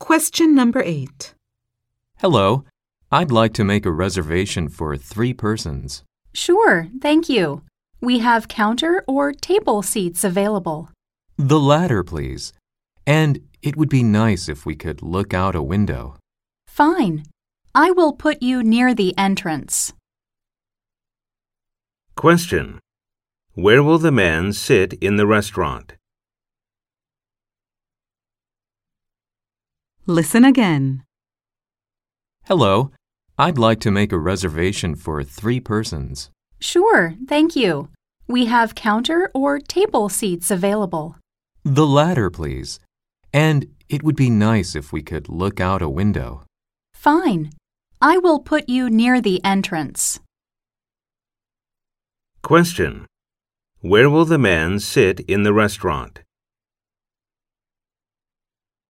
Question number 8. Hello, I'd like to make a reservation for 3 persons. Sure, thank you. We have counter or table seats available. The latter, please. And it would be nice if we could look out a window. Fine. I will put you near the entrance. Question. Where will the man sit in the restaurant? Listen again. Hello, I'd like to make a reservation for 3 persons. Sure, thank you. We have counter or table seats available. The latter, please. And it would be nice if we could look out a window. Fine. I will put you near the entrance. Question. Where will the man sit in the restaurant?